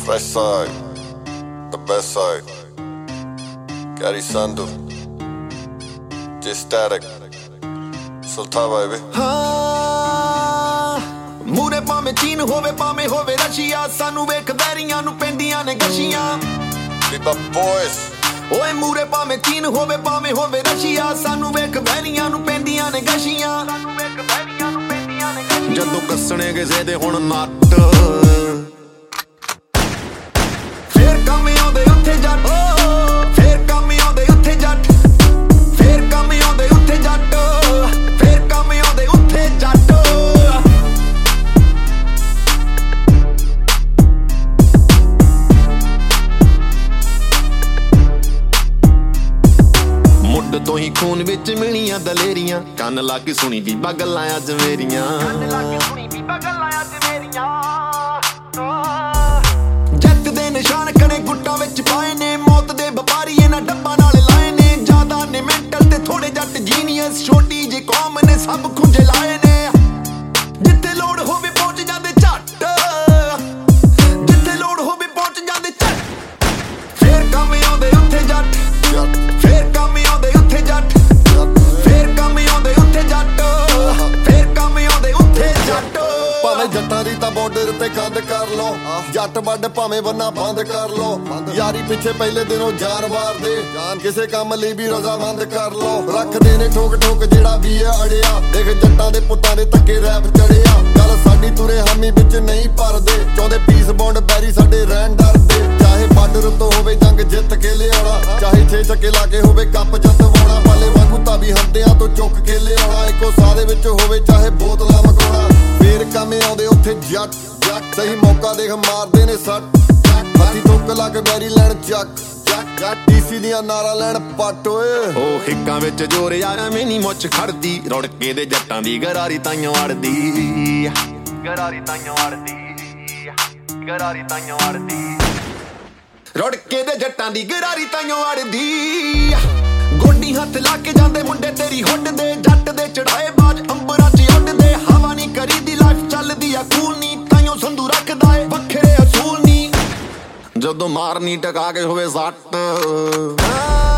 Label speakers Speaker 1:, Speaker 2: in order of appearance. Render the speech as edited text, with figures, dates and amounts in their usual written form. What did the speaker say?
Speaker 1: Fresh side, the best side. Gary Sandu, J-Static, Sultan baby.
Speaker 2: ਮੂਰੇ ਭਾਵੇਂ ਚੀਨ ਹੋਵੇ ਭਾਵੇਂ ਹੋਵੇ ਰਸ਼ੀਆ ਸਾਨੂੰ ਵੇਖ ਵੈਰੀਆਂ ਨੂੰ ਪੈਂਦੀਆਂ ਨੇ ਗਸ਼ੀਆਂ
Speaker 1: We the boys.
Speaker 2: ਓਏ ਮੂਰੇ ਭਾਵੇਂ ਚੀਨ ਹੋਵੇ ਭਾਵੇਂ ਹੋਵੇ ਰਸ਼ੀਆ ਸਾਨੂੰ ਵੇਖ ਵੈਰੀਆਂ ਨੂੰ ਪੈਂਦੀਆਂ ਨੇ ਗਸ਼ੀਆਂ ਜਦੋਂ ਕੱਸਣੇ ਕਿਸੇ ਦੇ ਹੁਣ ਨੱਟ ਫੇਰ ਕੰਮ ਆਉਂਦੇ ਉੱਥੇ ਜੱਟ ਫੇਰ ਕੰਮ ਆਉਂਦੇ ਉੱਥੇ ਜੱਟ ਫੇਰ ਕੰਮ ਆਉਂਦੇ ਉੱਥੇ ਜੱਟ ਫੇਰ ਕੰਮ ਆਉਂਦੇ ਉੱਥੇ ਜੱਟ ਮੁੱਢ ਤੋਂ ਹੀ ਖੂਨ ਵਿੱਚ ਮਿਲੀਆਂ ਦਲੇਰੀਆਂ ਕੰਨ ਲਾ ਕੇ ਸੁਣੀ ਬੀਬਾ ਗੱਲਾਂ ਅੱਜ ਮੇਰੀਆਂ ਜੱਟ ਦੇ ਨਿਸ਼ਾਨ ਕਣੇ ਗੁੱਟਾਂ ਵਿੱਚ ਪਾਏ ਨੇ ਮੌਤ ਦੇ ਵਪਾਰੀ ਇਹਨਾਂ ਡੱਬਾਂ ਨਾਲ ਲਾਏ ਨੇ ਜ਼ਿਆਦਾ ਨੇ ਮੈਂਟਲ ਤੇ ਥੋੜੇ ਜੱਟ ਜੀਨੀਅਸ ਛੋਟੀ ਜਿਹੀ ਕੌਮ ਨੇ ਸਭ ਖੁੰਝੇ ਲਾਏ ਨੇ ਜਿੱਥੇ ਲੋੜ ਹੋਵੇ ਪਹੁੰਚ ਜਾਂਦੇ ਝੱਟ ਜਿੱਥੇ ਲੋੜ ਹੋਵੇ ਪਹੁੰਚ ਜਾਂਦੇ ਝੱਟ ਫੇਰ ਕੰਮ ਆਉਂਦੇ ਉੱਥੇ ਜੱਟ ਫੇਰ ਕੰਮ ਆਉਂਦੇ ਉੱਥੇ ਜੱਟ ਫੇਰ ਕੰਮ ਆਉਂਦੇ ਉੱਥੇ ਜੱਟ ਫੇਰ ਕੰਮ ਆਉਂਦੇ ਉੱਥੇ ਜੱਟ
Speaker 1: ਭਾਵੇਂ ਜੱਟਾਂ ਦੀ ਤਾਂ ਬਾਰਡਰ ਤੇ ਕੰਧ ਕਰ ਲੋ ਜੱਟ ਵੱਡ ਭਾਵੇਂ ਬੰਨਾ ਬੰਦ ਕਰ ਲੋ ਯਾਰੀ ਪਿੱਛੇ ਪਹਿਲੇ ਦਿਨੋਂ ਜਾਨ ਵਾਰਦੇ ਕਿਸੇ ਕੰਮ ਲਈ ਵੀ ਰਜ਼ਾਮੰਦ ਕਰ ਲੋ ਰੱਖਦੇ ਨੇ ਠੋਕ ਠੋਕ ਜਿਹੜਾ ਵੀ ਹੈ ਅੜਿਆ ਦੇਖ ਜੱਟਾਂ ਦੇ ਪੁੱਤਾਂ ਦੇ ਤੱਕੇ ਰੈਪ ਚੜਿਆ ਗੱਲ ਸਾਡੀ ਤੁਰੇ ਹਾਮੀ ਵਿੱਚ ਨਹੀਂ ਭਰਦੇ ਚਾਹੁੰਦੇ ਪੀਸ ਬੌਂਡ ਬੈਰੀ ਸਾਡੇ ਰਹਿਣ ਡਰਦੇ ਚਾਹੇ ਬਾਰਡਰ ਤੋਂ ਹੋਵੇ ਜੰਗ ਜਿੱਤ ਕੇ ਲਿਆਉਣਾ ਚਾਹੇ 6 ਚੱਕੇ ਲਾ ਕੇ ਹੋਵੇ ਕੱਪ ਜਿੱਤਵਾਉਣਾ ਪਾਲੇ ਵਾਂਗੂ ਤਾਂ ਵੀ ਹੰਦਿਆਂ ਤੋਂ ਚੁੱਕ ਕੇ ਲਿਆਉਣਾ ਇੱਕੋ ਸਾਹ ਦੇ ਵਿੱਚ ਹੋਵੇ ਚਾਹੇ ਬੋਤਲਾਂ ਮਗਾਉਣਾ ਫੇਰ ਕੰਮ ਆਉਂਦੇ ਉੱਥੇ ਜੱਟ ਸਹੀ ਮੌਕਾ ਦੇਖ ਮਾਰਦੇ ਨੇ ਸੱਟ ਹੱਥੀ ਠੋਕ ਲਾ ਕੇ ਬੈਰੀ ਲੈਣ ਚੱਕ ਜੱਟ ਡੀਸੀ ਦੀਆਂ ਨਾਰਾ ਲੈਣ ਪੱਟ ਓਏ
Speaker 2: ਉਹ ਹਿੱਕਾਂ ਵਿੱਚ ਜੋਰ ਯਾਰਾਂ ਮੈਨੀ ਮੁੱਛ ਖੜਦੀ ਰੁੜਕੇ ਦੇ ਜੱਟਾਂ ਦੀ ਗਰਾਰੀ ਤਾਈਓ ਅੜਦੀ ਗਰਾਰੀ ਤਾਈਓ ਅੜਦੀ ਗਰਾਰੀ ਤਾਈਓ ਅੜਦੀ ਰੁੜਕੇ ਦੇ ਜੱਟਾਂ ਦੀ ਗਰਾਰੀ ਤਾਈਓ ਅੜਦੀ ਗੋਡੀ ਹੱਥ ਲਾ ਕੇ ਜਾਂਦੇ ਮੁੰਡੇ ਤੇਰੀ ਹੁੱਡ ਦੇ ਜੱਟ ਦੇ ਚੜਾਏ ਬਾਜ ਅੰਬਰਾਂ 'ਚ ਉੱਡਦੇ ਹਵਾ ਨਹੀਂ ਕਰੀਦੀ ਲਾਈਫ ਚੱਲਦੀ ਆ ਕੂਲ ਨਹੀਂ ਤਾਈਓ ਸੰਧੂ ਰੱਖਦਾ ਏ ਵੱਖਰੇ ਅਸੂਲ ਨਹੀਂ ਜਦੋਂ ਮਾਰਨੀ ਟਕਾ ਕੇ ਹੋਵੇ ਸੱਟ